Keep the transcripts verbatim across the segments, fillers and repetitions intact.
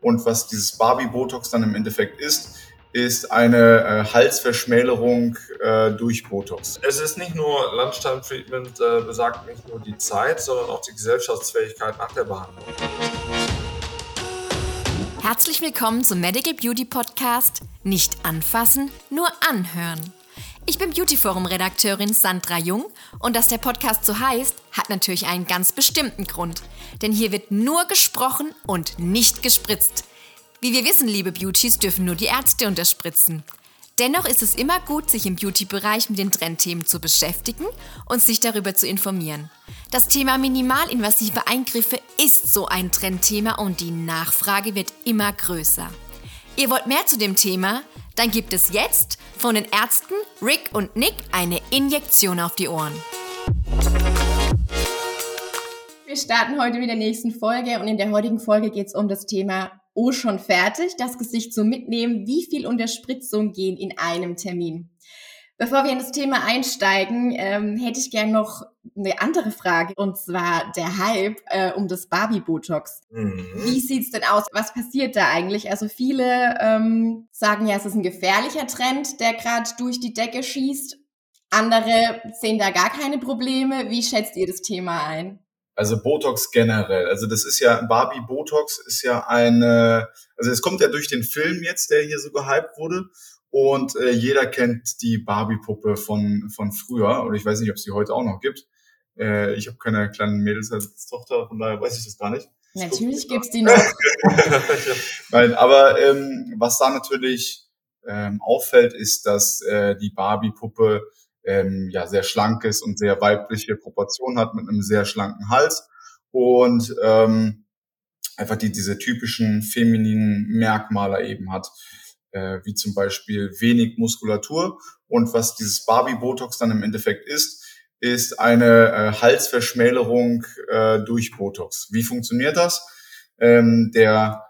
Und was dieses Barbie-Botox dann im Endeffekt ist, ist eine äh, Halsverschmälerung äh, durch Botox. Es ist nicht nur Lunchtime-Treatment, äh, besagt nicht nur die Zeit, sondern auch die Gesellschaftsfähigkeit nach der Behandlung. Herzlich willkommen zum Medical Beauty Podcast. Nicht anfassen, nur anhören. Ich bin Beauty-Forum-Redakteurin Sandra Jung und dass der Podcast so heißt, hat natürlich einen ganz bestimmten Grund. Denn hier wird nur gesprochen und nicht gespritzt. Wie wir wissen, liebe Beauties, dürfen nur die Ärzte unterspritzen. Dennoch ist es immer gut, sich im Beauty-Bereich mit den Trendthemen zu beschäftigen und sich darüber zu informieren. Das Thema minimalinvasive Eingriffe ist so ein Trendthema und die Nachfrage wird immer größer. Ihr wollt mehr zu dem Thema? Dann gibt es jetzt von den Ärzten Rick und Nick eine Injektion auf die Ohren. Wir starten heute mit der nächsten Folge und in der heutigen Folge geht es um das Thema Oh, schon fertig, das Gesicht so mitnehmen, wie viel Unterspritzung gehen in einem Termin. Bevor wir in das Thema einsteigen, ähm, hätte ich gerne noch eine andere Frage, und zwar der Hype äh, um das Barbie-Botox. Mhm. Wie sieht's denn aus? Was passiert da eigentlich? Also viele ähm, sagen ja, es ist ein gefährlicher Trend, der gerade durch die Decke schießt. Andere sehen da gar keine Probleme. Wie schätzt ihr das Thema ein? Also Botox generell, also das ist ja, Barbie-Botox ist ja eine, also es kommt ja durch den Film jetzt, der hier so gehypt wurde, und äh, jeder kennt die Barbie-Puppe von von früher, oder ich weiß nicht, ob es die heute auch noch gibt. Äh, ich habe keine kleinen Mädels als Tochter, von daher weiß ich das gar nicht. Natürlich gibt's die noch. Nein, aber ähm, was da natürlich ähm, auffällt, ist, dass äh, die Barbie-Puppe Ähm, ja sehr schlank ist und sehr weibliche Proportionen hat mit einem sehr schlanken Hals und ähm, einfach die diese typischen femininen Merkmale eben hat, äh, wie zum Beispiel wenig Muskulatur. Und was dieses Barbie-Botox dann im Endeffekt ist, ist eine äh, Halsverschmälerung äh, durch Botox. Wie funktioniert das? Ähm, der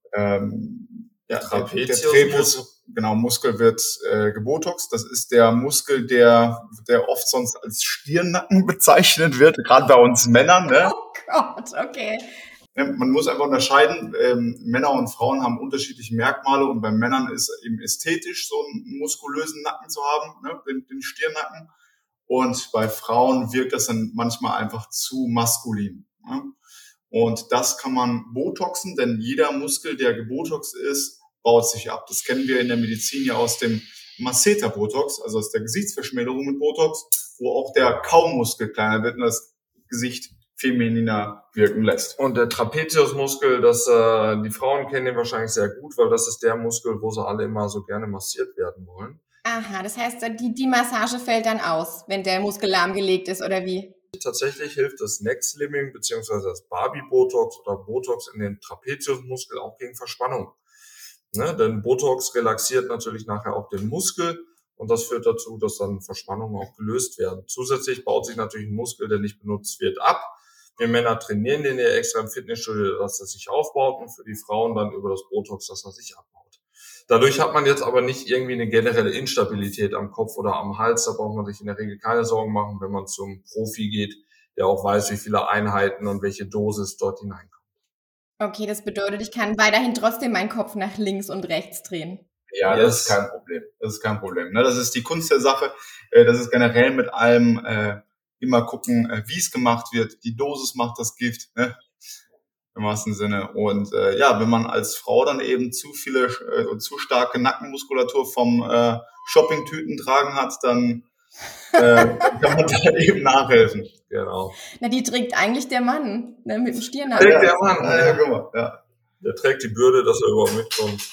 ähm, ja, Trapezius. Genau, Muskel wird äh, gebotoxt. Das ist der Muskel, der der oft sonst als Stirnnacken bezeichnet wird, gerade bei uns Männern. Ne? Oh Gott, okay. Man muss einfach unterscheiden, ähm, Männer und Frauen haben unterschiedliche Merkmale und bei Männern ist eben ästhetisch, so einen muskulösen Nacken zu haben, ne? den, den Stirnnacken. Und bei Frauen wirkt das dann manchmal einfach zu maskulin. Ne? Und das kann man botoxen, denn jeder Muskel, der gebotoxt ist, baut sich ab. Das kennen wir in der Medizin ja aus dem Masseter-Botox, also aus der Gesichtsverschmälerung mit Botox, wo auch der Kaumuskel kleiner wird und das Gesicht femininer wirken lässt. Und der Trapeziusmuskel, das äh, die Frauen kennen den wahrscheinlich sehr gut, weil das ist der Muskel, wo sie alle immer so gerne massiert werden wollen. Aha, das heißt, die, die Massage fällt dann aus, wenn der Muskel lahmgelegt ist, oder wie? Tatsächlich hilft das Neck Slimming bzw. das Barbie-Botox oder Botox in den Trapeziusmuskel auch gegen Verspannung. Ne? Denn Botox relaxiert natürlich nachher auch den Muskel und das führt dazu, dass dann Verspannungen auch gelöst werden. Zusätzlich baut sich natürlich ein Muskel, der nicht benutzt wird, ab. Wir Männer trainieren den ja extra im Fitnessstudio, dass er sich aufbaut, und für die Frauen dann über das Botox, dass er sich abbaut. Dadurch hat man jetzt aber nicht irgendwie eine generelle Instabilität am Kopf oder am Hals. Da braucht man sich in der Regel keine Sorgen machen, wenn man zum Profi geht, der auch weiß, wie viele Einheiten und welche Dosis dort hineinkommt. Okay, das bedeutet, ich kann weiterhin trotzdem meinen Kopf nach links und rechts drehen. Ja, das ist kein Problem. Das ist kein Problem. Das ist die Kunst der Sache. Das ist generell mit allem äh, immer gucken, wie es gemacht wird. Die Dosis macht das Gift, ne? Im wahrsten Sinne. Und äh, ja, wenn man als Frau dann eben zu viele, äh, zu starke Nackenmuskulatur vom äh, Shoppingtüten tragen hat, dann äh, kann man da eben nachhelfen. Genau. Na, die trägt eigentlich der Mann, ne, mit dem Stirnnacken. Trägt der Mann, ja, ja, guck mal, ja. Der trägt die Bürde, dass er überhaupt mitkommt.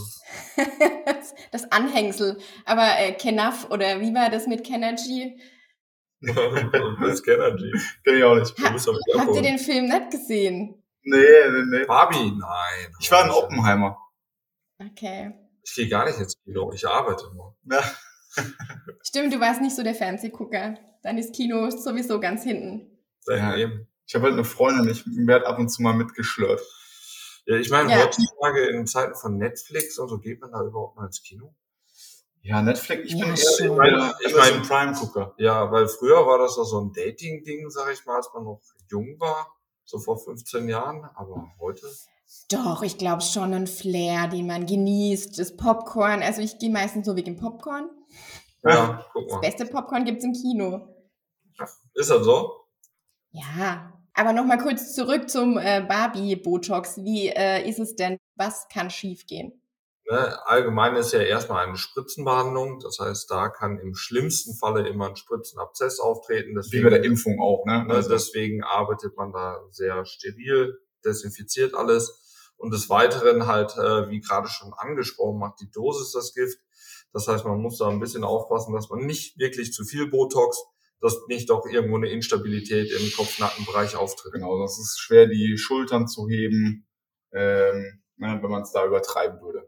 Das Anhängsel. Aber äh, Kenaf, oder wie war das mit Kenergy? Das ist Kenergy. Kenn ich auch nicht. Ha, habt ihr den Film nicht gesehen? Nee, nee, nee. Barbie? Nein. Ich war in Oppenheimer. Okay. Ich gehe gar nicht ins Kino, ich arbeite nur. Ja. Stimmt, du warst nicht so der Fernsehgucker. Dann ist Kino sowieso ganz hinten. Ja, eben. Ich habe halt eine Freundin, ich werde ab und zu mal mitgeschlürt. Ja, ich meine, ja. heutzutage in Zeiten von Netflix und so, geht man da überhaupt mal ins Kino? Ja, Netflix, ich ja, bin schon. eher ich mein, ich mein, so ein Prime-Gucker. Ja, weil früher war das doch so ein Dating-Ding, sag ich mal, als man noch jung war. so vor fünfzehn Jahren, aber heute? Doch, ich glaube schon ein Flair, den man genießt, das Popcorn. Also ich gehe meistens so wegen Popcorn. Ja, guck Das mal. beste Popcorn gibt's im Kino. Ist das so? Ja, aber nochmal kurz zurück zum äh, Barbie-Botox. Wie äh, ist es denn? Was kann schiefgehen? Ne, allgemein ist ja erstmal eine Spritzenbehandlung. Das heißt, da kann im schlimmsten Falle immer ein Spritzenabszess auftreten. Wie Deswegen, bei der Impfung auch, ne? ne, Also, deswegen arbeitet man da sehr steril, desinfiziert alles. Und des Weiteren halt, äh, wie gerade schon angesprochen, macht die Dosis das Gift. Das heißt, man muss da ein bisschen aufpassen, dass man nicht wirklich zu viel Botox, dass nicht doch irgendwo eine Instabilität im Kopf-Nacken-Bereich auftritt. genau, das ist schwer, die Schultern zu heben, ähm, ne, wenn man es da übertreiben würde.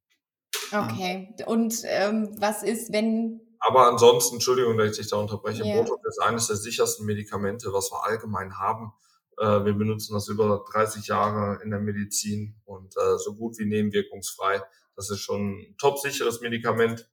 Okay. Und ähm, was ist, wenn... Aber ansonsten, Entschuldigung, dass ich dich da unterbreche, Ja. Botox ist eines der sichersten Medikamente, was wir allgemein haben. Äh, wir benutzen das über dreißig Jahre in der Medizin und äh, so gut wie nebenwirkungsfrei. Das ist schon ein top sicheres Medikament,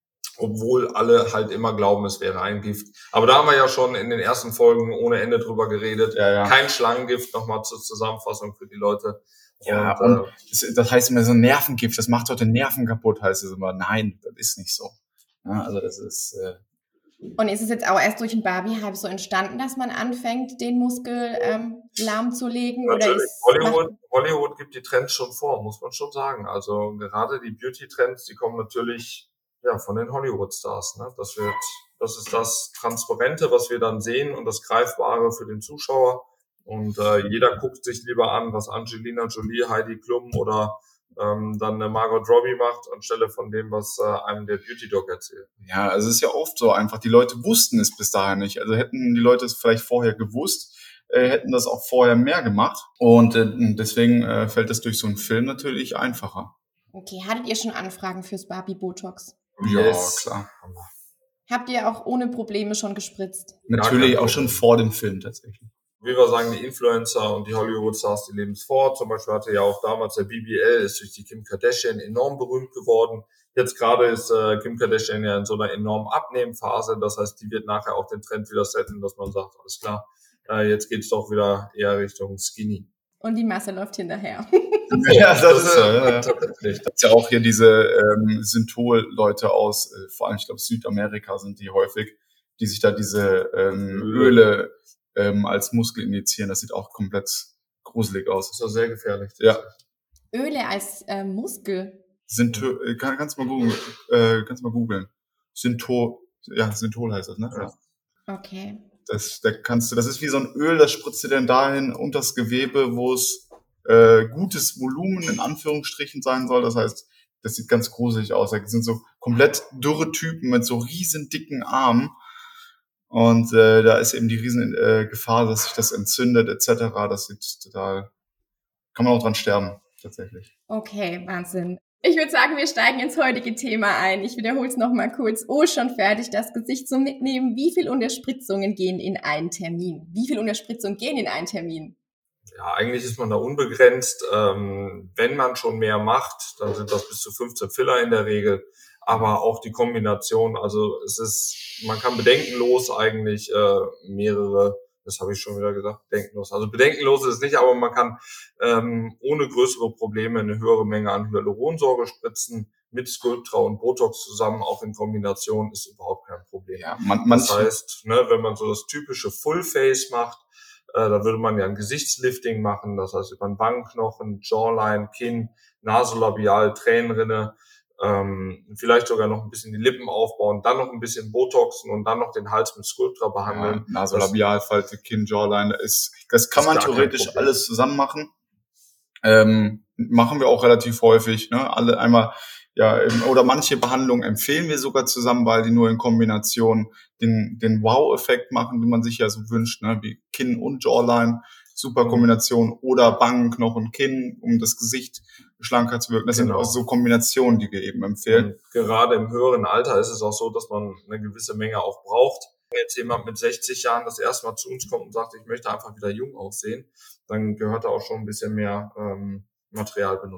obwohl alle halt immer glauben, es wäre ein Gift. Aber da haben wir ja schon in den ersten Folgen ohne Ende drüber geredet. Ja, ja. Kein Schlangengift, nochmal zur Zusammenfassung für die Leute. Ja, und, und äh, das, das heißt immer so ein Nervengift, das macht doch den Nerven kaputt, heißt es immer. Nein, das ist nicht so. Ja, also das ist, äh, Und ist es jetzt auch erst durch den Barbie-Hype so entstanden, dass man anfängt, den Muskel ähm, lahmzulegen? Oder Natürlich. ist, Hollywood, Hollywood gibt die Trends schon vor, muss man schon sagen. Also gerade die Beauty-Trends, die kommen natürlich ja von den Hollywood-Stars. Ne? Das wird, das ist das Transparente, was wir dann sehen und das Greifbare für den Zuschauer. Und äh, jeder guckt sich lieber an, was Angelina Jolie, Heidi Klum oder ähm, dann eine Margot Robbie macht, anstelle von dem, was äh, einem der Beauty-Doc erzählt. ja, also es ist ja oft so einfach, die Leute wussten es bis dahin nicht. Also hätten die Leute es vielleicht vorher gewusst, äh, hätten das auch vorher mehr gemacht. Und äh, deswegen äh, fällt es durch so einen Film natürlich einfacher. okay, hattet ihr schon Anfragen fürs Barbie-Botox? Ja, klar. Habt ihr auch ohne Probleme schon gespritzt? Natürlich kein auch schon Problem. vor dem Film tatsächlich. Wie wir sagen, die Influencer und die Hollywood-Stars, die leben es vor. Zum Beispiel hatte ja auch damals der B B L, ist durch die Kim Kardashian enorm berühmt geworden. Jetzt gerade ist äh, Kim Kardashian ja in so einer enormen Abnehmphase. Das heißt, die wird nachher auch den Trend wieder setzen, dass man sagt, alles klar, äh, jetzt geht's doch wieder eher Richtung Skinny. Und die Masse läuft hinterher. Ja, das, Das ist so. äh, Ja, ja. tatsächlich. Gibt's ja auch hier diese ähm, Synthol-Leute aus, äh, vor allem, ich glaube, Südamerika sind die häufig, die sich da diese ähm, Öle ähm, als Muskel injizieren. Das sieht auch komplett gruselig aus. Das ist doch sehr gefährlich. Ja. Öle als äh, Muskel. Synthol, äh, kann, kannst du mal googeln. Äh, kannst du mal googeln. Synthol, ja, Synthol heißt das, ne? Ja. Okay. Das, da kannst du, das ist wie so ein Öl, das spritzt du dann dahin unter das Gewebe, wo es äh, gutes Volumen in Anführungsstrichen sein soll. Das heißt, das sieht ganz gruselig aus. Da sind so komplett dürre Typen mit so riesen dicken Armen. Und äh, da ist eben die riesen äh, Gefahr, dass sich das entzündet et cetera. Das sieht total, kann man auch dran sterben, tatsächlich. Okay, Wahnsinn. Ich würde sagen, wir steigen ins heutige Thema ein. Ich wiederhole es nochmal kurz. Oh, schon fertig, das Gesicht zum Mitnehmen. Wie viel Unterspritzungen gehen in einen Termin? Wie viel Unterspritzungen gehen in einen Termin? Ja, eigentlich ist man da unbegrenzt. Ähm, wenn man schon mehr macht, dann sind das bis zu fünfzehn Filler in der Regel. Aber auch die Kombination, also es ist, man kann bedenkenlos eigentlich äh, mehrere, das habe ich schon wieder gesagt, bedenkenlos. Also bedenkenlos ist es nicht, aber man kann ähm, ohne größere Probleme eine höhere Menge an Hyaluronsäure spritzen, mit Sculptra und Botox zusammen, auch in Kombination, ist überhaupt kein Problem. Ja, man, man Das heißt, ne, wenn man so das typische Full Face macht, äh, da würde man ja ein Gesichtslifting machen, das heißt über den Wangenknochen, Jawline, Kinn, Nasolabial, Tränenrinne, ähm, vielleicht sogar noch ein bisschen die Lippen aufbauen, dann noch ein bisschen Botoxen und dann noch den Hals mit Sculptra behandeln. Ja, Nasolabialfalte, Kinn, Jawline, ist, das kann ist man gar kein theoretisch Problem. alles zusammen machen. Ähm, machen wir auch relativ häufig, ne? Alle einmal, ja, ähm, oder manche Behandlungen empfehlen wir sogar zusammen, weil die nur in Kombination den, den Wow-Effekt machen, den man sich ja so wünscht, ne? Wie Kinn und Jawline, super Mhm. Kombination, oder Wangenknochen, Kinn, um das Gesicht schlanker zu wirken. Das Genau. sind auch so Kombinationen, die wir eben empfehlen. Und gerade im höheren Alter ist es auch so, dass man eine gewisse Menge auch braucht. Wenn jetzt jemand mit sechzig Jahren das erste Mal zu uns kommt und sagt, ich möchte einfach wieder jung aussehen, dann gehört da auch schon ein bisschen mehr ähm, Material benutzt.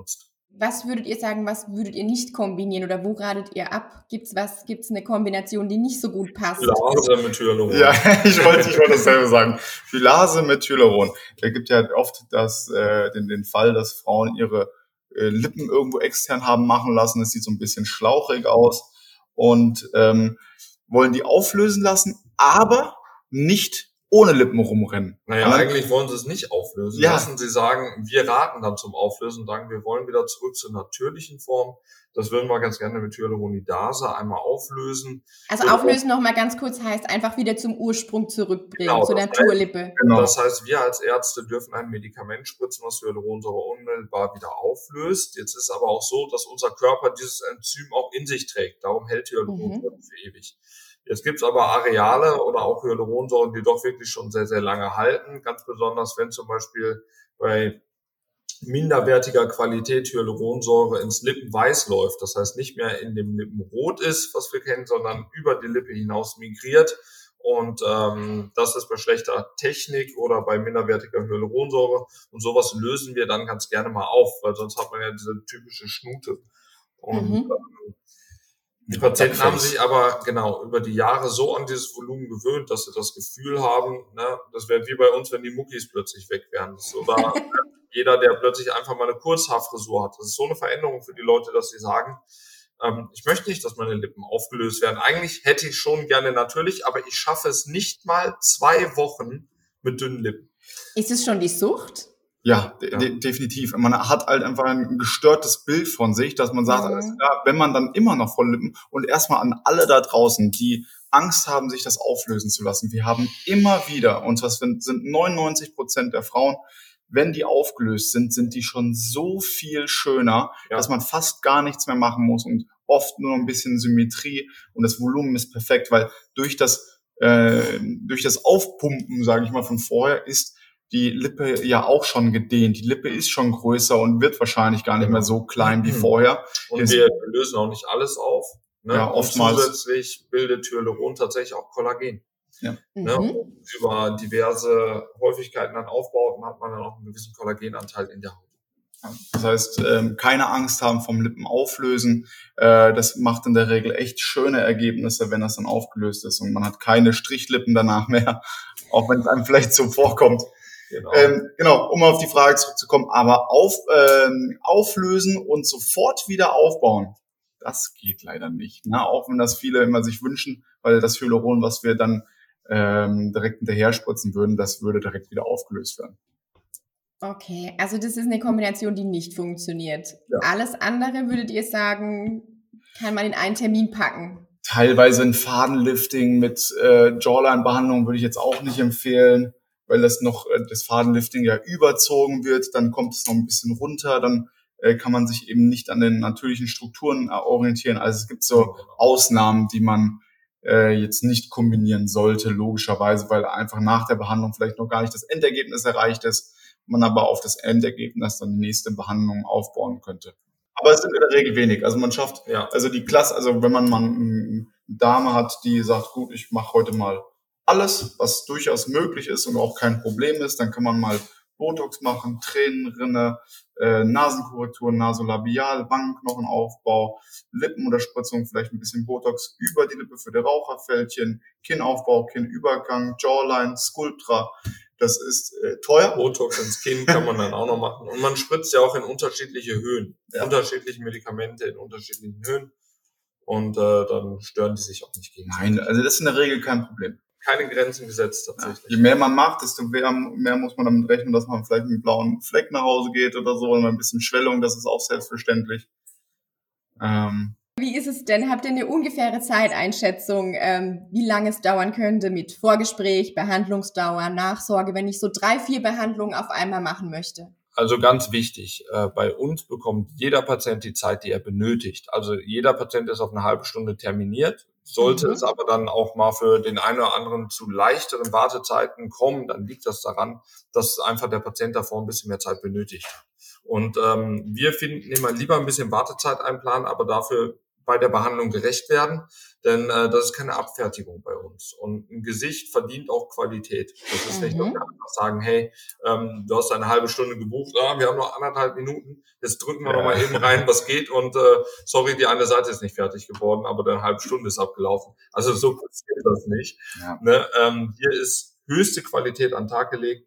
Was würdet ihr sagen, was würdet ihr nicht kombinieren oder wo ratet ihr ab? Gibt's was, gibt's eine Kombination, die nicht so gut passt? Gylase mit Hyaluron. Ja, ich wollte, ich wollte dasselbe sagen. Gylase mit Hyaluron. Da gibt ja oft das, äh, den, den Fall, dass Frauen ihre äh, Lippen irgendwo extern haben machen lassen. Es sieht so ein bisschen schlauchig aus und ähm, wollen die auflösen lassen, aber nicht ohne Lippen rumrennen. Naja, dann, eigentlich wollen sie es nicht auflösen ja. lassen. Sie sagen, wir raten dann zum Auflösen und sagen, wir wollen wieder zurück zur natürlichen Form. Das würden wir ganz gerne mit Hyaluronidase einmal auflösen. Also auflösen nochmal ganz kurz heißt einfach wieder zum Ursprung zurückbringen, genau, zur Naturlippe. Genau. Das heißt, wir als Ärzte dürfen ein Medikament spritzen, was Hyaluronsäure unmittelbar wieder auflöst. Jetzt ist aber auch so, dass unser Körper dieses Enzym auch in sich trägt. Darum hält Hyaluronsäure mhm. für ewig. Jetzt gibt's aber Areale oder auch Hyaluronsäuren, die doch wirklich schon sehr, sehr lange halten. Ganz besonders, wenn zum Beispiel bei minderwertiger Qualität Hyaluronsäure ins Lippenweiß läuft. Das heißt, nicht mehr in dem Lippenrot ist, was wir kennen, sondern über die Lippe hinaus migriert. Und ähm, das ist bei schlechter Technik oder bei minderwertiger Hyaluronsäure. Und sowas lösen wir dann ganz gerne mal auf, weil sonst hat man ja diese typische Schnute. Und mhm. ähm, die Patienten haben sich aber genau über die Jahre so an dieses Volumen gewöhnt, dass sie das Gefühl haben, ne, das wäre wie bei uns, wenn die Muckis plötzlich weg wären. Das ist so da, jeder, der plötzlich einfach mal eine Kurzhaarfrisur hat. Das ist so eine Veränderung für die Leute, dass sie sagen, ähm, ich möchte nicht, dass meine Lippen aufgelöst werden. Eigentlich hätte ich schon gerne natürlich, aber ich schaffe es nicht mal zwei Wochen mit dünnen Lippen. Ist es schon die Sucht? Ja, de- de- definitiv. Man hat halt einfach ein gestörtes Bild von sich, dass man sagt, mhm. alles klar, wenn man dann immer noch voll Lippen und erstmal an alle da draußen, die Angst haben, sich das auflösen zu lassen. Wir haben immer wieder, und das sind neunundneunzig Prozent der Frauen, wenn die aufgelöst sind, sind die schon so viel schöner, ja. dass man fast gar nichts mehr machen muss und oft nur noch ein bisschen Symmetrie und das Volumen ist perfekt, weil durch das, äh, durch das Aufpumpen, sage ich mal, von vorher ist die Lippe ja auch schon gedehnt. Die Lippe ist schon größer und wird wahrscheinlich gar nicht genau. mehr so klein wie vorher. Und wir lösen auch nicht alles auf. Ne? Ja, oftmals. Und zusätzlich bildet Hyaluron tatsächlich auch Kollagen. Ja. Ne? Mhm. Und über diverse Häufigkeiten an Aufbauten hat man dann auch einen gewissen Kollagenanteil in der Haut. Das heißt, keine Angst haben vom Lippen auflösen. Das macht in der Regel echt schöne Ergebnisse, wenn das dann aufgelöst ist und man hat keine Strichlippen danach mehr, auch wenn es einem vielleicht so vorkommt. Genau. Ähm, genau, um auf die Frage zurückzukommen, aber auf, ähm, auflösen und sofort wieder aufbauen, das geht leider nicht. Ne? Auch wenn das viele immer sich wünschen, weil das Hyaluron, was wir dann ähm, direkt hinterher spritzen würden, das würde direkt wieder aufgelöst werden. Okay, also das ist eine Kombination, die nicht funktioniert. Ja. Alles andere, würdet ihr sagen, kann man in einen Termin packen? Teilweise ein Fadenlifting mit äh, Jawline-Behandlung würde ich jetzt auch nicht empfehlen, weil das noch das Fadenlifting ja überzogen wird, dann kommt es noch ein bisschen runter, dann äh, kann man sich eben nicht an den natürlichen Strukturen äh, orientieren. Also es gibt so Ausnahmen, die man äh, jetzt nicht kombinieren sollte, logischerweise, weil einfach nach der Behandlung vielleicht noch gar nicht das Endergebnis erreicht ist, man aber auf das Endergebnis dann die nächste Behandlung aufbauen könnte. Aber es sind in der Regel wenig. Also man schafft, ja. also die Klasse, also wenn man mal eine Dame hat, die sagt, gut, ich mache heute mal alles, was durchaus möglich ist und auch kein Problem ist, dann kann man mal Botox machen, Tränenrinne, äh, Nasenkorrektur, Nasolabial, Wangenknochenaufbau, Lippenunterspritzung, vielleicht ein bisschen Botox über die Lippe für die Raucherfältchen, Kinnaufbau, Kinnübergang, Jawline, Sculptra. Das ist äh, teuer. Botox ins Kinn kann man dann auch noch machen. Und man spritzt ja auch in unterschiedliche Höhen, ja. unterschiedliche Medikamente in unterschiedlichen Höhen. Und äh, dann stören die sich auch nicht gegenseitig. Nein, also das ist in der Regel kein Problem. Keine Grenzen gesetzt tatsächlich. Ja. Je mehr man macht, desto mehr, mehr muss man damit rechnen, dass man vielleicht mit einem blauen Fleck nach Hause geht oder so, oder ein bisschen Schwellung, das ist auch selbstverständlich. Ähm. Wie ist es denn? Habt ihr eine ungefähre Zeiteinschätzung, ähm, wie lange es dauern könnte mit Vorgespräch, Behandlungsdauer, Nachsorge, wenn ich so drei, vier Behandlungen auf einmal machen möchte? Also ganz wichtig, äh, bei uns bekommt jeder Patient die Zeit, die er benötigt. Also jeder Patient ist auf eine halbe Stunde terminiert. Sollte mhm. es aber dann auch mal für den einen oder anderen zu leichteren Wartezeiten kommen, dann liegt das daran, dass einfach der Patient davor ein bisschen mehr Zeit benötigt. Und ähm, wir finden immer lieber ein bisschen Wartezeit einplanen, aber dafür bei der Behandlung gerecht werden, denn äh, das ist keine Abfertigung bei uns. Und ein Gesicht verdient auch Qualität. Das ist nicht, dass wir einfach sagen, hey, ähm, du hast eine halbe Stunde gebucht, ah, wir haben noch anderthalb Minuten, jetzt drücken wir ja. noch mal eben rein, was geht und äh, sorry, die eine Seite ist nicht fertig geworden, aber deine halbe Stunde ist abgelaufen. Also so passiert das nicht. Ja. Ne? Ähm, hier ist höchste Qualität an den Tag gelegt.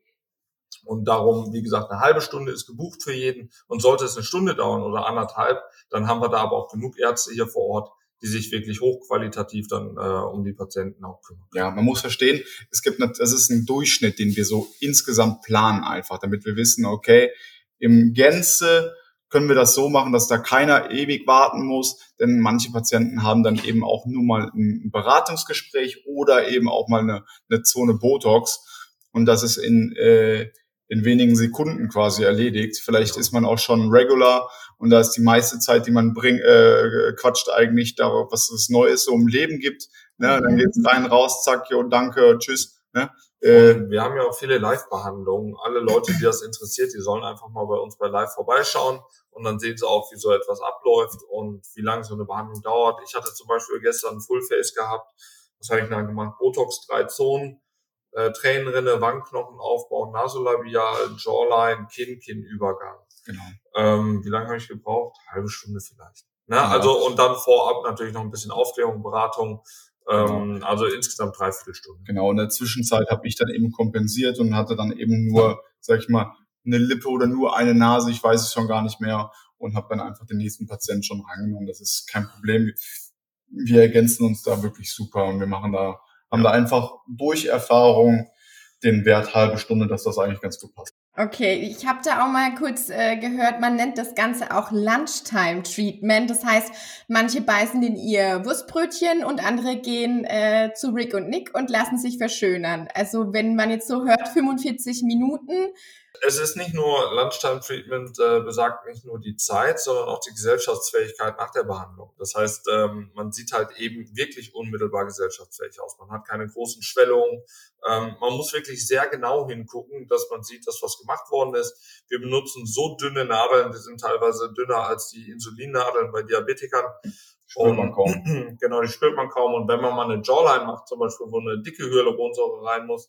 Und darum, wie gesagt, eine halbe Stunde ist gebucht für jeden. Und sollte es eine Stunde dauern oder anderthalb, dann haben wir da aber auch genug Ärzte hier vor Ort, die sich wirklich hochqualitativ dann äh, um die Patienten auch kümmern. Ja, man muss verstehen, es gibt eine, das ist ein Durchschnitt, den wir so insgesamt planen einfach, damit wir wissen, okay, im Gänze können wir das so machen, dass da keiner ewig warten muss, denn manche Patienten haben dann eben auch nur mal ein Beratungsgespräch oder eben auch mal eine, eine Zone Botox und das ist in äh, in wenigen Sekunden quasi erledigt. Vielleicht ist man auch schon Regular und da ist die meiste Zeit, die man bringt, äh, quatscht eigentlich darauf, was es Neues so im Leben gibt. Ne? Dann geht's rein, raus, zack, jo, danke, tschüss. Ne? Äh, wir haben ja auch viele Live-Behandlungen. Alle Leute, die das interessiert, die sollen einfach mal bei uns bei Live vorbeischauen und dann sehen sie auch, wie so etwas abläuft und wie lange so eine Behandlung dauert. Ich hatte zum Beispiel gestern ein Full-Face gehabt. Was habe ich dann gemacht? Botox, drei Zonen. Äh, Tränenrinne, Wangenknochenaufbau, Nasolabial, Jawline, Kinn, Kinnübergang. Genau. Ähm, wie lange habe ich gebraucht? Halbe Stunde vielleicht. Ne? Ja. Also und dann vorab natürlich noch ein bisschen Aufklärung, Beratung. Ähm, genau. Also insgesamt dreiviertel Stunden. Genau, in der Zwischenzeit habe ich dann eben kompensiert und hatte dann eben nur, sag ich mal, eine Lippe oder nur eine Nase, ich weiß es schon gar nicht mehr und habe dann einfach den nächsten Patienten schon rangenommen. Das ist kein Problem. Wir ergänzen uns da wirklich super und wir machen da haben da einfach durch Erfahrung den Wert halbe Stunde, dass das eigentlich ganz gut passt. Okay, ich habe da auch mal kurz äh, gehört, man nennt das Ganze auch Lunchtime-Treatment. Das heißt, manche beißen in ihr Wurstbrötchen und andere gehen äh, zu Rick und Nick und lassen sich verschönern. Also wenn man jetzt so hört, fünfundvierzig Minuten. Es ist nicht nur Lunchtime-Treatment, äh, besagt nicht nur die Zeit, sondern auch die Gesellschaftsfähigkeit nach der Behandlung. Das heißt, ähm, man sieht halt eben wirklich unmittelbar gesellschaftsfähig aus. Man hat keine großen Schwellungen. Ähm, man muss wirklich sehr genau hingucken, dass man sieht, dass was gemacht worden ist. Wir benutzen so dünne Nadeln, die sind teilweise dünner als die Insulinnadeln bei Diabetikern. Spürt man kaum. Genau, die spürt man kaum. Und wenn man mal eine Jawline macht, zum Beispiel, wo eine dicke Hyaluronsäure rein muss,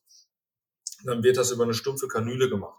dann wird das über eine stumpfe Kanüle gemacht.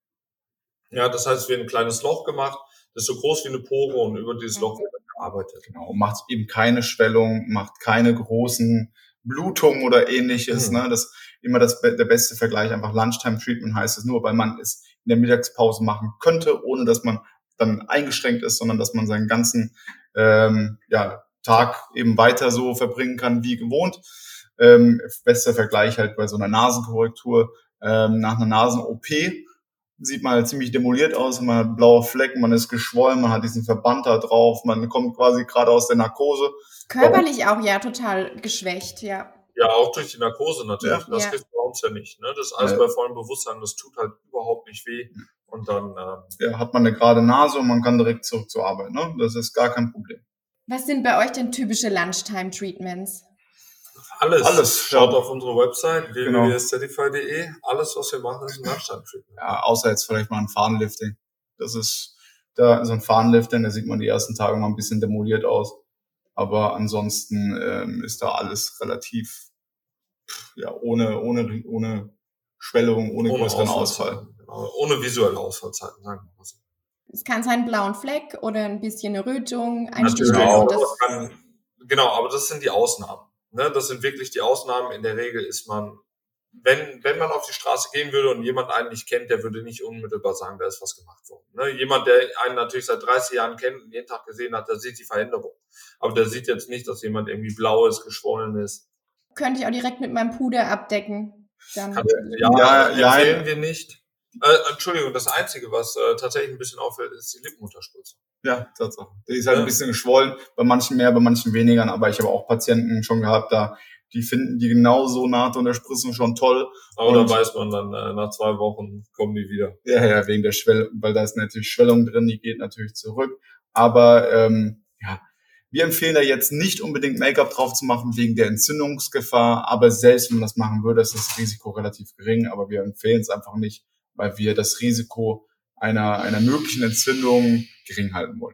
Ja, das heißt, es wird ein kleines Loch gemacht, das ist so groß wie eine Pore und über dieses Loch wird gearbeitet. Genau, macht eben keine Schwellung, macht keine großen Blutungen oder ähnliches. Mhm. Ne? Das ist immer das, der beste Vergleich. Einfach Lunchtime-Treatment heißt es nur, weil man es in der Mittagspause machen könnte, ohne dass man dann eingeschränkt ist, sondern dass man seinen ganzen ähm, ja, Tag eben weiter so verbringen kann wie gewohnt. Ähm, bester Vergleich halt bei so einer Nasenkorrektur ähm, nach einer Nasen-O P. Sieht man halt ziemlich demoliert aus, man hat blaue Flecken, man ist geschwollen, man hat diesen Verband da drauf, man kommt quasi gerade aus der Narkose. Körperlich auch, ja, total geschwächt, ja. Ja, auch durch die Narkose natürlich, ja. das ja. gibt es bei uns ja nicht. Ne? Das ist alles ja. bei vollem Bewusstsein, das tut halt überhaupt nicht weh. Und dann ähm, ja, hat man eine gerade Nase und man kann direkt zurück zur Arbeit. Ne? Das ist gar kein Problem. Was sind bei euch denn typische Lunchtime-Treatments? Alles. Alles. Schaut ja. auf unsere Website w w w punkt genau. steadify punkt d e. Alles, was wir machen, ist ein Lunchtime-Treatment. Ja, außer jetzt vielleicht mal ein Fahnenlifting. Das ist da so ein Fahnenlifting, da sieht man die ersten Tage mal ein bisschen demoliert aus. Aber ansonsten ähm, ist da alles relativ ja ohne ohne ohne Schwellung, ohne, ohne größeren Ausfall. Genau. Ohne visuelle Ausfallzeiten, sagen wir mal so. Es kann sein einen blauen Fleck oder ein bisschen eine Rötung, ein Natürlich Stich. auch. Das Das kann, genau, aber das sind die Ausnahmen. Ne, das sind wirklich die Ausnahmen. In der Regel ist man, wenn wenn man auf die Straße gehen würde und jemand einen nicht kennt, der würde nicht unmittelbar sagen, da ist was gemacht worden. Ne, jemand, der einen natürlich seit dreißig Jahren kennt und jeden Tag gesehen hat, der sieht die Veränderung. Aber der sieht jetzt nicht, dass jemand irgendwie blau ist, geschwollen ist. Könnte ich auch direkt mit meinem Puder abdecken. Dann Kann, ja, ja, empfehlen ja. wir nicht. Äh, Entschuldigung, das Einzige, was äh, tatsächlich ein bisschen auffällt, ist die Lippenunterspritze. Ja, Tatsache. Die ist halt ja. ein bisschen geschwollen, bei manchen mehr, bei manchen weniger, aber ich habe auch Patienten schon gehabt, da die finden die genauso NATO-Unterspritzung schon toll. Aber dann weiß man dann, äh, nach zwei Wochen kommen die wieder. Ja, ja, wegen der Schwellung, weil da ist natürlich Schwellung drin, die geht natürlich zurück. Aber ähm, ja, wir empfehlen da jetzt nicht unbedingt Make-up drauf zu machen wegen der Entzündungsgefahr, aber selbst wenn man das machen würde, ist das Risiko relativ gering, aber wir empfehlen es einfach nicht, weil wir das Risiko einer einer möglichen Entzündung gering halten wollen.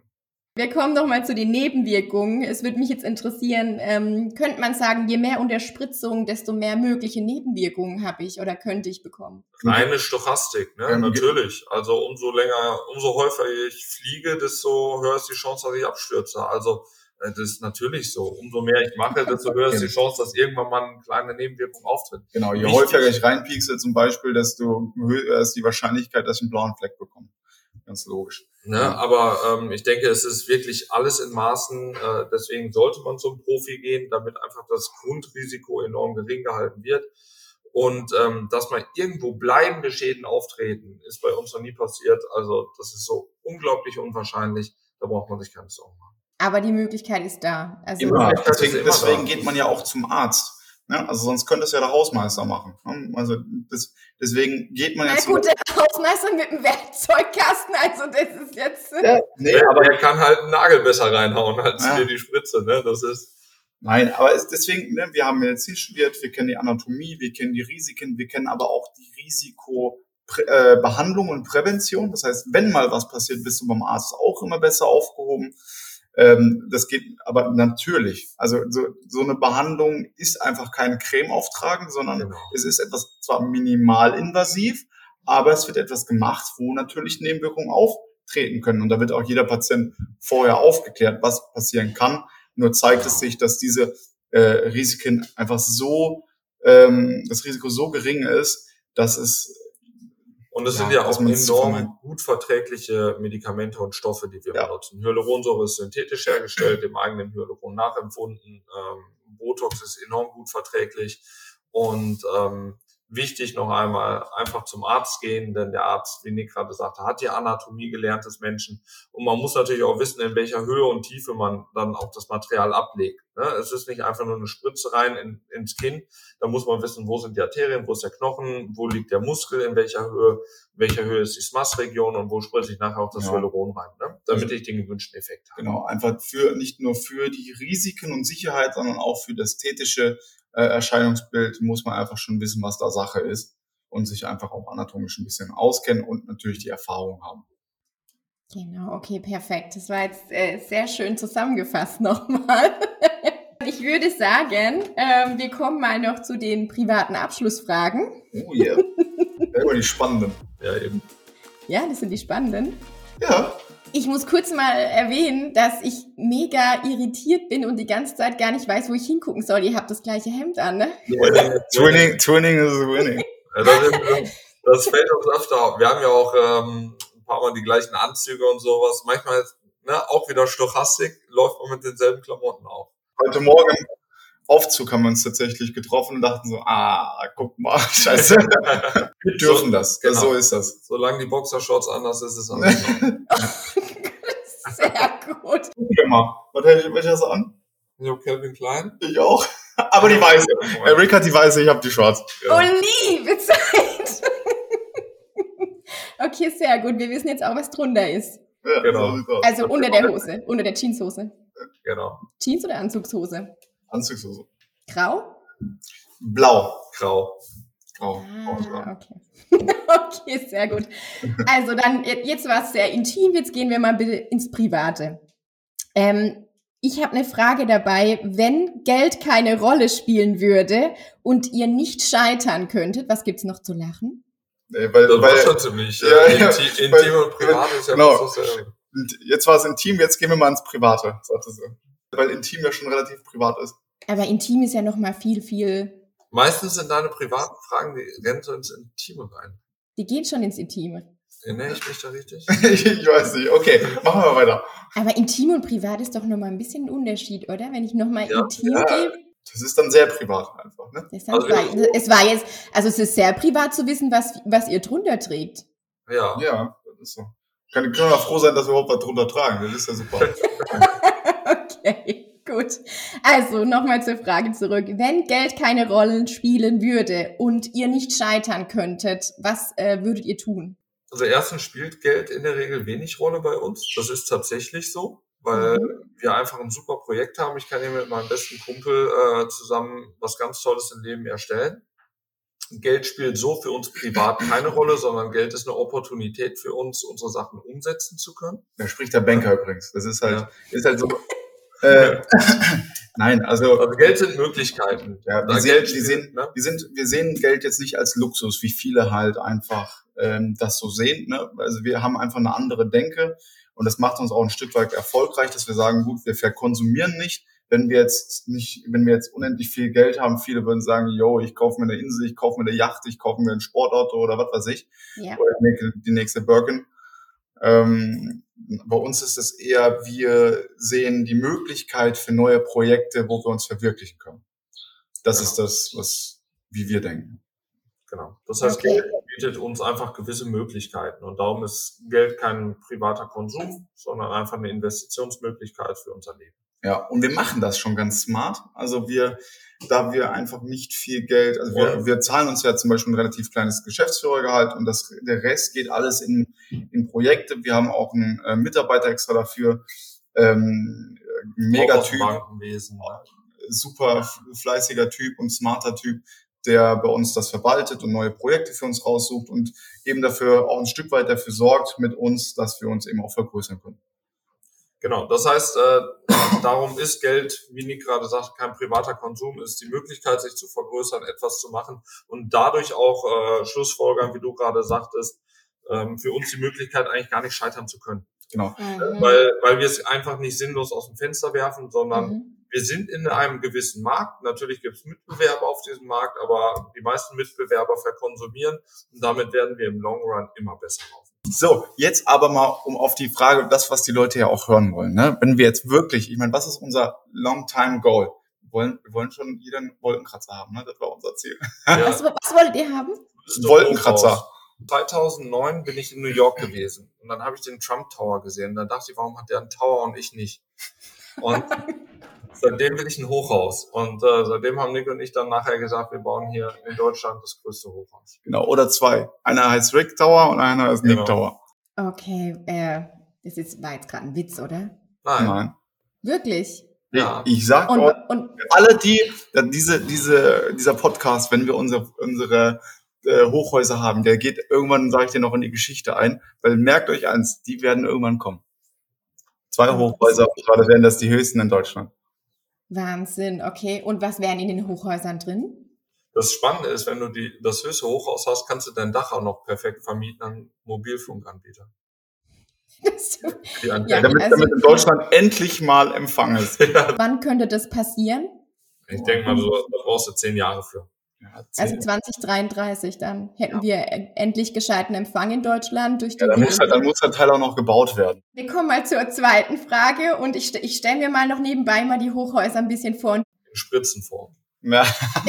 Wir kommen noch mal zu den Nebenwirkungen. Es würde mich jetzt interessieren, ähm, könnte man sagen, je mehr Unterspritzung, desto mehr mögliche Nebenwirkungen habe ich oder könnte ich bekommen? Reine Stochastik, ne? Ähm, Natürlich. Also umso länger, umso häufiger ich fliege, desto höher ist die Chance, dass ich abstürze. Also äh, das ist natürlich so. Umso mehr ich mache, desto höher ist die Chance, dass irgendwann mal eine kleine Nebenwirkung auftritt. Genau, je Wichtig. häufiger ich reinpiekse zum Beispiel, desto höher ist die Wahrscheinlichkeit, dass ich einen blauen Fleck bekomme. Ganz logisch. Ne, aber ähm, ich denke, es ist wirklich alles in Maßen. Äh, deswegen sollte man zum Profi gehen, damit einfach das Grundrisiko enorm gering gehalten wird. Und ähm, dass mal irgendwo bleibende Schäden auftreten, ist bei uns noch nie passiert. Also das ist so unglaublich unwahrscheinlich. Da braucht man sich keine Sorgen machen. Aber die Möglichkeit ist da. Also Immer. Das ist Deswegen, immer deswegen da. geht man ja auch zum Arzt. Ne? Also sonst könnte es ja der Hausmeister machen. Ne? Also das, deswegen geht man Na jetzt. gut, der Hausmeister mit dem Werkzeugkasten, also das ist jetzt... Ja, nee, Der, aber der kann halt einen Nagel besser reinhauen als Ja. dir die Spritze. Ne? Das ist Nein, aber es, deswegen, ne, wir haben Medizin studiert, wir kennen die Anatomie, wir kennen die Risiken, wir kennen aber auch die Risikobehandlung und Prävention. Das heißt, wenn mal was passiert, bist du beim Arzt auch immer besser aufgehoben. Ähm, das geht aber natürlich. Also so, so eine Behandlung ist einfach keine Creme auftragen, sondern Genau. es ist etwas zwar minimalinvasiv, aber es wird etwas gemacht, wo natürlich Nebenwirkungen auftreten können. Und da wird auch jeder Patient vorher aufgeklärt, was passieren kann. Nur zeigt es sich, dass diese äh, Risiken einfach so, ähm, das Risiko so gering ist, dass es Und es Ja, sind ja dass auch man es zu vermeiden. enorm gut verträgliche Medikamente und Stoffe, die wir Ja. benutzen. Hyaluronsäure ist synthetisch hergestellt, dem eigenen Hyaluron nachempfunden. Ähm, Botox ist enorm gut verträglich. Und ähm, wichtig noch einmal, einfach zum Arzt gehen, denn der Arzt, wie Nick gerade sagte, hat die Anatomie gelernt des Menschen. Und man muss natürlich auch wissen, in welcher Höhe und Tiefe man dann auch das Material ablegt. Ne? Es ist nicht einfach nur eine Spritze rein in, ins Kinn. Da muss man wissen, wo sind die Arterien, wo ist der Knochen, wo liegt der Muskel, in welcher Höhe, in welcher Höhe ist die S M A S-Region und wo spritze ich nachher auch das Ja. Hyaluron rein, ne? Damit ich den gewünschten Effekt habe. genau einfach für nicht nur für die Risiken und Sicherheit, sondern auch für das ästhetische äh, Erscheinungsbild muss man einfach schon wissen, was da Sache ist und sich einfach auch anatomisch ein bisschen auskennen und natürlich die Erfahrung haben. Genau, okay, perfekt. Das war jetzt äh, sehr schön zusammengefasst nochmal. Ich würde sagen, ähm, wir kommen mal noch zu den privaten Abschlussfragen. Oh yeah. Ja, immer die spannenden. Ja, eben. Ja, das sind die spannenden. Ja. Ich muss kurz mal erwähnen, dass ich mega irritiert bin und die ganze Zeit gar nicht weiß, wo ich hingucken soll. Ihr habt das gleiche Hemd an, ne? Twinning, Twinning is winning. Ja, das, ist, das fällt uns öfter auf. Wir haben ja auch ähm, ein paar Mal die gleichen Anzüge und sowas. Manchmal ne, auch wieder Stochastik, läuft man mit denselben Klamotten auf. Heute Morgen im Aufzug haben wir uns tatsächlich getroffen und dachten so, ah, guck mal, scheiße. Wir dürfen So, das. genau. So ist das. Solange die Boxershorts anders ist, ist alles noch. Sehr gut. Guck mal, was hätte ich welches an? Jo, Calvin Klein. Ich auch. Aber die weiße. Äh, Rick hat die weiße, ich habe die schwarze. Ja. Oh, liebe Zeit. Okay, sehr gut. Wir wissen jetzt auch, was drunter ist. Ja, Genau. so sieht's aus. Also unter der Hose, unter der Jeanshose. Genau. Jeans oder Anzugshose? Anzugshose. Grau? Blau. Grau. Grau. Ah, okay. Okay, sehr gut. Also dann, jetzt war es sehr intim, jetzt gehen wir mal bitte ins Private. Ähm, ich habe eine Frage dabei, wenn Geld keine Rolle spielen würde und ihr nicht scheitern könntet, was gibt's noch zu lachen? Nee, weil, Das war weil, schon ziemlich. Ja, äh, ja, inti- Intim weil- und privat ist ja genau. fast dasselbe. jetzt war es intim, jetzt gehen wir mal ins Private, sagte sie. Weil intim ja schon relativ privat ist. Aber intim ist ja noch mal viel, viel, Meistens sind deine privaten Fragen, die rennen so ins Intime rein. die geht schon ins Intime. Erinnere ich mich da richtig? ich, ich weiß nicht. Okay, machen wir weiter. Aber intim und privat ist doch noch mal ein bisschen ein Unterschied, oder? Wenn ich noch mal Ja. intim Ja. gebe. Das ist dann sehr privat einfach, ne? Deshalb Also, war, es war jetzt, also es ist sehr privat zu wissen, was, was ihr drunter trägt. Ja. Ja, das ist so. Können, können wir froh sein, dass wir überhaupt was drunter tragen. Das ist ja super. Okay, gut. Also nochmal zur Frage zurück. Wenn Geld keine Rollen spielen würde und ihr nicht scheitern könntet, was äh, würdet ihr tun? Also erstens spielt Geld in der Regel wenig Rolle bei uns. Das ist tatsächlich so, weil Mhm. wir einfach ein super Projekt haben. Ich kann hier mit meinem besten Kumpel äh, zusammen was ganz Tolles im Leben erstellen. Geld spielt so für uns privat keine Rolle, sondern Geld ist eine Opportunität für uns, unsere Sachen umsetzen zu können. Da spricht der Banker übrigens. Das ist halt, ja. ist halt so. Äh, Nein, also, also Geld sind Möglichkeiten. Ja, wir, sehen, Geld wir, sehen, ne? wir, sind, wir sehen Geld jetzt nicht als Luxus, wie viele halt einfach ähm, das so sehen. Ne? Also wir haben einfach eine andere Denke und das macht uns auch ein Stück weit erfolgreich, dass wir sagen, gut, wir verkonsumieren nicht. Wenn wir jetzt nicht, wenn wir jetzt unendlich viel Geld haben, viele würden sagen, yo, ich kaufe mir eine Insel, ich kaufe mir eine Yacht, ich kaufe mir ein Sportauto oder was weiß ich. Ja. Oder die nächste Birkin. Ähm, bei uns ist es eher, wir sehen die Möglichkeit für neue Projekte, wo wir uns verwirklichen können. Das genau. ist das, was, wie wir denken. Genau. Das heißt, okay. Geld bietet uns einfach gewisse Möglichkeiten und darum ist Geld kein privater Konsum, sondern einfach eine Investitionsmöglichkeit für unser Leben. Ja, und wir machen das schon ganz smart. Also wir, da wir einfach nicht viel Geld, also wir, wir zahlen uns ja zum Beispiel ein relativ kleines Geschäftsführergehalt und das, der Rest geht alles in, in Projekte. Wir haben auch einen äh, Mitarbeiter extra dafür, ähm, Megatyp, super fleißiger Typ und smarter Typ, der bei uns das verwaltet und neue Projekte für uns raussucht und eben dafür auch ein Stück weit dafür sorgt mit uns, dass wir uns eben auch vergrößern können. Genau, das heißt, äh, darum ist Geld, wie Nick gerade sagt, kein privater Konsum, ist die Möglichkeit, sich zu vergrößern, etwas zu machen und dadurch auch äh, Schlussfolgern, wie du gerade sagtest, ähm, für uns die Möglichkeit, eigentlich gar nicht scheitern zu können. Genau. Mhm. Weil, weil wir es einfach nicht sinnlos aus dem Fenster werfen, sondern mhm. wir sind in einem gewissen Markt. Natürlich gibt es Mitbewerber auf diesem Markt, aber die meisten Mitbewerber verkonsumieren und damit werden wir im Long Run immer besser laufen. So, jetzt aber mal um auf die Frage, das, was die Leute ja auch hören wollen. Ne? Wenn wir jetzt wirklich, ich meine, was ist unser Long-Time-Goal? Wir wollen, wir wollen schon jeder einen Wolkenkratzer haben, ne? Das war unser Ziel. Ja. Was, was wolltet ihr haben? Wolkenkratzer. zweitausendneun bin ich in New York gewesen und dann habe ich den Trump Tower gesehen. Dann dachte ich, warum hat der einen Tower und ich nicht? Und seitdem will ich ein Hochhaus. Und äh, seitdem haben Nick und ich dann nachher gesagt, wir bauen hier in Deutschland das größte Hochhaus. Genau, oder zwei. Einer heißt Rick Tower und einer heißt Nick genau. Tower. Okay, äh, das ist, war jetzt gerade ein Witz, oder? Nein. Nein. Wirklich? Ja. Ich, ich sag und, euch, und, alle die, diese, diese, dieser Podcast, wenn wir unsere, unsere äh, Hochhäuser haben, der geht irgendwann, sage ich dir, noch in die Geschichte ein, weil merkt euch eins, die werden irgendwann kommen. Zwei oh, Hochhäuser, gerade werden das die höchsten in Deutschland. Wahnsinn, okay. Und was wären in den Hochhäusern drin? Das Spannende ist, wenn du die, das höchste Hochhaus hast, kannst du dein Dach auch noch perfekt vermieten an Mobilfunkanbieter. ja, ja, damit, also, damit in Deutschland endlich mal Empfang ist. Ja. Wann könnte das passieren? Ich denke mal, so, da brauchst du zehn Jahre für. Ja, also zwanzig dreiunddreißig, dann hätten ja. wir endlich gescheiten Empfang in Deutschland. Durch die ja, dann, muss halt, dann muss der Teil auch noch gebaut werden. Wir kommen mal zur zweiten Frage und ich, ich stelle mir mal noch nebenbei mal die Hochhäuser ein bisschen vor. In Spritzenform. Ja.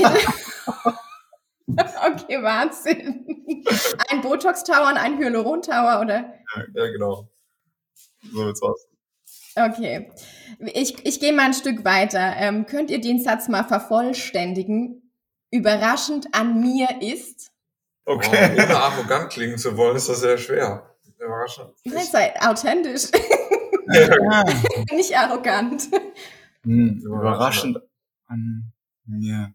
Okay, Wahnsinn. Ein Botox-Tower und ein Hyaluron-Tower, oder? Ja, ja, genau. So wird's aus. Okay. Ich, ich gehe mal ein Stück weiter. Ähm, könnt ihr den Satz mal vervollständigen? Überraschend an mir ist? Okay. Oh, ohne arrogant klingen zu wollen, ist das sehr schwer. Überraschend. Nein, sei authentisch. Ja. Nicht arrogant. Hm, überraschend an mir.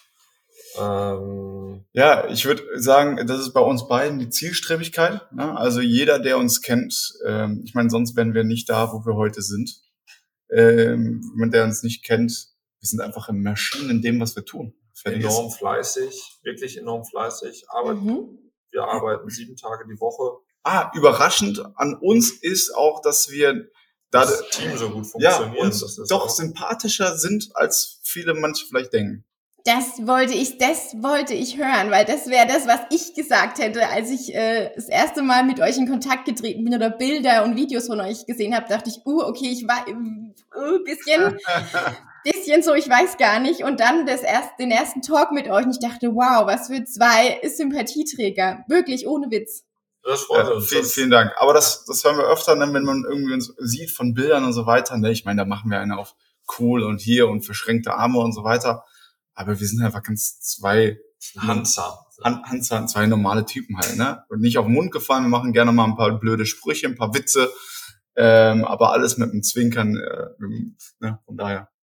Ähm, ja, ich würde sagen, das ist bei uns beiden die Zielstrebigkeit. Ne? Also jeder, der uns kennt, ähm, ich meine, sonst wären wir nicht da, wo wir heute sind. Ähm, wenn der uns nicht kennt, wir sind einfach Maschinen in dem, was wir tun. Fertig enorm ist. fleißig, wirklich enorm fleißig. Arbeiten. Mhm. Wir arbeiten sieben Tage die Woche. Ah, überraschend an uns ist auch, dass wir da das Team so gut funktioniert. Ja, uns das ist doch auch sympathischer sind, als viele manche vielleicht denken. Das wollte ich, das wollte ich hören, weil das wäre das, was ich gesagt hätte, als ich äh, das erste Mal mit euch in Kontakt getreten bin oder Bilder und Videos von euch gesehen habe, dachte ich, uh, okay, ich war uh, bisschen, bisschen so, ich weiß gar nicht. Und dann das erst, den ersten Talk mit euch und ich dachte, wow, was für zwei Sympathieträger, wirklich ohne Witz. Das freut ja, uns. Vielen, vielen Dank. Aber das, das hören wir öfter, ne, wenn man irgendwie uns sieht von Bildern und so weiter. Ne? Ich meine, da machen wir eine auf cool und hier und verschränkte Arme und so weiter. Aber wir sind einfach ganz zwei Handzahn. Handzahn, zwei normale Typen halt, ne? Und nicht auf den Mund gefallen. Wir machen gerne mal ein paar blöde Sprüche, ein paar Witze, ähm, aber alles mit einem Zwinkern, äh, ne? Von daher.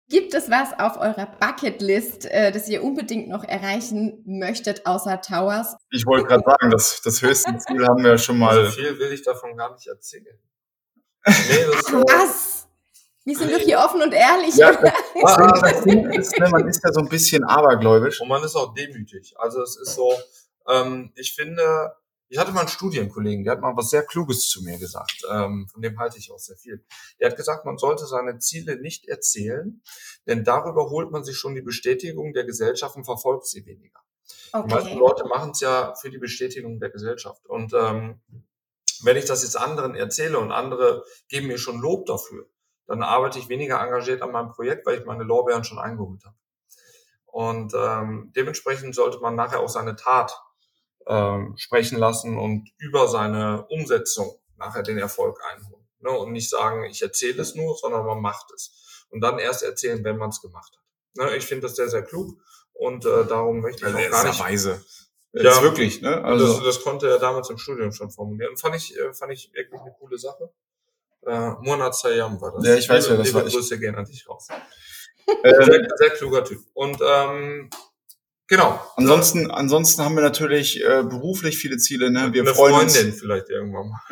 Gibt es was auf eurer Bucketlist, äh, das ihr unbedingt noch erreichen möchtet, außer Towers? Ich wollte gerade sagen, das, das höchste Ziel haben wir ja schon mal. So viel will ich davon gar nicht erzählen. Nee, das, was? Wir sind doch hier offen und ehrlich. Ja, das, das Ding ist, ne, man ist ja so ein bisschen abergläubisch. Und man ist auch demütig. Also es ist so, ähm, ich finde, ich hatte mal einen Studienkollegen, der hat mal was sehr Kluges zu mir gesagt. Ähm, von dem halte ich auch sehr viel. Der hat gesagt, man sollte seine Ziele nicht erzählen, denn darüber holt man sich schon die Bestätigung der Gesellschaft und verfolgt sie weniger. Okay. Die meisten Leute machen es ja für die Bestätigung der Gesellschaft. Und ähm, wenn ich das jetzt anderen erzähle und andere geben mir schon Lob dafür, dann arbeite ich weniger engagiert an meinem Projekt, weil ich meine Lorbeeren schon eingeholt habe. Und ähm, dementsprechend sollte man nachher auch seine Tat ähm, sprechen lassen und über seine Umsetzung nachher den Erfolg einholen. Ne? Und nicht sagen, ich erzähle es nur, sondern man macht es. Und dann erst erzählen, wenn man es gemacht hat. Ne? Ich finde das sehr, sehr klug und äh, darum möchte ich also auch gar nicht... weise. Ja, das ist wirklich, ne? Also das, das konnte er damals im Studium schon formulieren. Und fand ich, fand ich wirklich eine coole Sache. Äh, Monat Sayam war das. Ja, ich weiß ja, das liebe war ich. Grüße gehen an dich raus. äh, sehr, sehr kluger Typ. Und ähm, genau. Ansonsten, ansonsten haben wir natürlich äh, beruflich viele Ziele. Ne? Wir eine freuen Freundin uns. vielleicht irgendwann mal.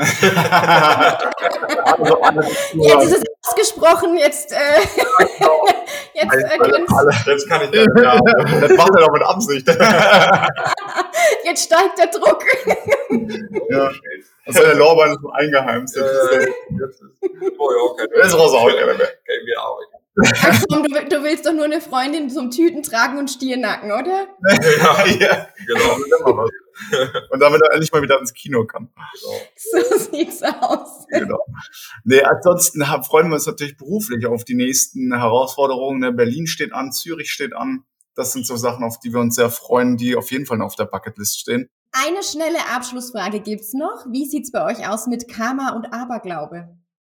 Jetzt ist es ausgesprochen. Jetzt, äh, jetzt, äh, könnt's. Jetzt kann ich das. Ja. Das macht er doch mit Absicht. Jetzt steigt der Druck. Ja. Das ist ja der Lorbein ist eingeheimst. Äh, jetzt ist, oh ja, okay. Das ist raus, auch keiner mehr. Okay, wir arbeiten. Ach komm, du, du willst doch nur eine Freundin zum Tüten tragen und Stiernacken, oder? Ja, ja. Genau. Und damit er endlich mal wieder ins Kino kann. Genau. So sieht's aus. Genau. Nee, ansonsten haben, freuen wir uns natürlich beruflich auf die nächsten Herausforderungen. Ne? Berlin steht an, Zürich steht an. Das sind so Sachen, auf die wir uns sehr freuen, die auf jeden Fall auf der Bucketlist stehen. Eine schnelle Abschlussfrage gibt's noch. Wie sieht's bei euch aus mit Karma und Aberglaube?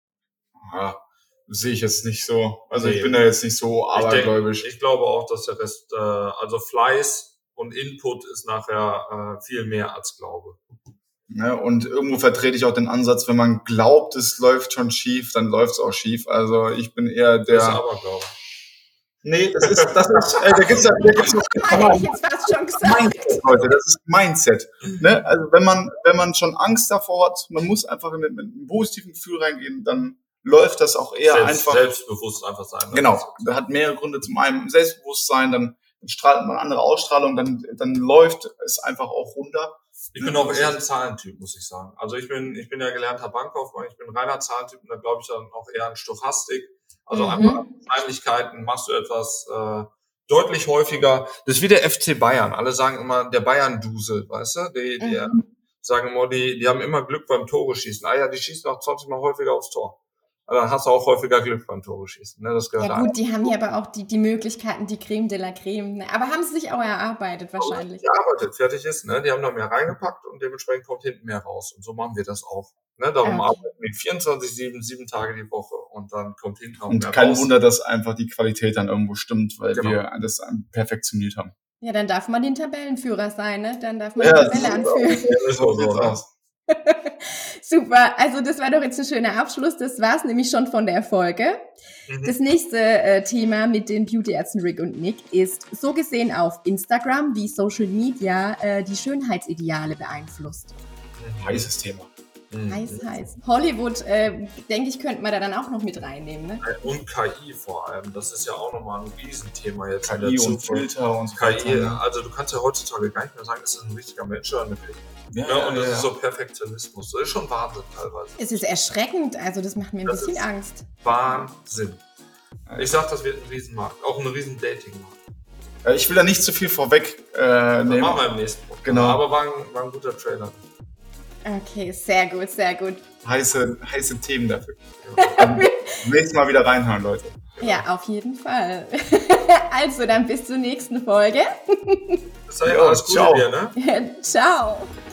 Ja, sehe ich jetzt nicht so. Also Nee. ich bin da jetzt nicht so abergläubisch. Ich, denk, ich glaube auch, dass der Rest, äh, also Fleiß und Input ist nachher äh, viel mehr als Glaube. Ne? Und irgendwo vertrete ich auch den Ansatz, wenn man glaubt, es läuft schon schief, dann läuft es auch schief. Also ich bin eher der... Das ist Aberglaube. Nee, das ist, das ist, äh, da gibt's ja, da gibt's Habe ich jetzt fast schon gesagt. Mindset, Leute, das ist Mindset. Ne? Also wenn man, wenn man schon Angst davor hat, man muss einfach mit, mit einem positiven Gefühl reingehen, dann läuft das auch eher Selbst, einfach. Selbstbewusst einfach sein. Genau. Da hat mehrere Gründe. Zum einen Selbstbewusstsein, dann strahlt man andere Ausstrahlung, dann, dann läuft es einfach auch runter. Ich bin auch eher ein Zahlentyp, muss ich sagen. Also ich bin, ich bin ja gelernter Bankkaufmann, ich bin ein reiner Zahlentyp und da glaube ich dann auch eher an Stochastik. Also Mhm. einfach an Wahrscheinlichkeiten machst du etwas äh, deutlich häufiger. Das ist wie der F C Bayern. Alle sagen immer, der Bayern-Dusel, weißt du? Die, die Mhm. sagen immer, die, die haben immer Glück beim Tore schießen. Ah ja, die schießen auch zwanzig Mal häufiger aufs Tor. Also dann hast du auch häufiger Glück beim Tore schießen. Ne? Das gehört Ja gut, die haben ja aber auch die, die Möglichkeiten, die Creme de la Creme. Ne? Aber haben sie sich auch erarbeitet wahrscheinlich. gearbeitet, fertig ist. Ne? Die haben da mehr reingepackt und dementsprechend kommt hinten mehr raus. Und so machen wir das auch. Ne? Darum Okay. arbeiten wir vierundzwanzig sieben, sieben Tage die Woche und dann kommt hinten auch Und mehr kein raus. Wunder, dass einfach die Qualität dann irgendwo stimmt, weil Genau. wir das perfektioniert haben. Ja, dann darf man den Tabellenführer sein, ne? Dann darf man Ja, die Tabelle so anführen. ist So auch sieht's so, ne? aus. Super, also das war doch jetzt ein schöner Abschluss. Das war's nämlich schon von der Folge. Mhm. Das nächste äh, Thema mit den Beauty-Ärzten Rick und Nick ist so gesehen auf Instagram, wie Social Media äh, die Schönheitsideale beeinflusst. Heißes Thema. Mhm. Heiß, heiß. Hollywood, äh, denke ich, könnte man da dann auch noch mit reinnehmen, ne? Und K I vor allem, das ist ja auch nochmal ein Riesenthema jetzt in K der I und Zukunft. Filter und so K I, weiter. Ne? also du kannst ja heutzutage gar nicht mehr sagen, ist das ein richtiger Mensch oder eine K I. Ja, Ja, und ja, das ja. ist so Perfektionismus. Das ist schon Wahnsinn teilweise. Es ist erschreckend, also das macht mir ein Das bisschen ist- Angst. Wahnsinn. Ich sag, das wird ein Riesenmarkt, auch ein riesen Datingmarkt. Äh, Ich will da nicht zu viel vorweg äh, Das nehmen. machen wir im nächsten Podcast. Genau. Aber war ein, war ein guter Trailer. Okay, sehr gut, sehr gut. Heiße, heiße Themen dafür. Nächstes Mal wieder reinhören, Leute. Ja, auf jeden Fall. Also, dann bis zur nächsten Folge. Das sei ja Jo, alles Gute ciao. dir, ne? Ciao.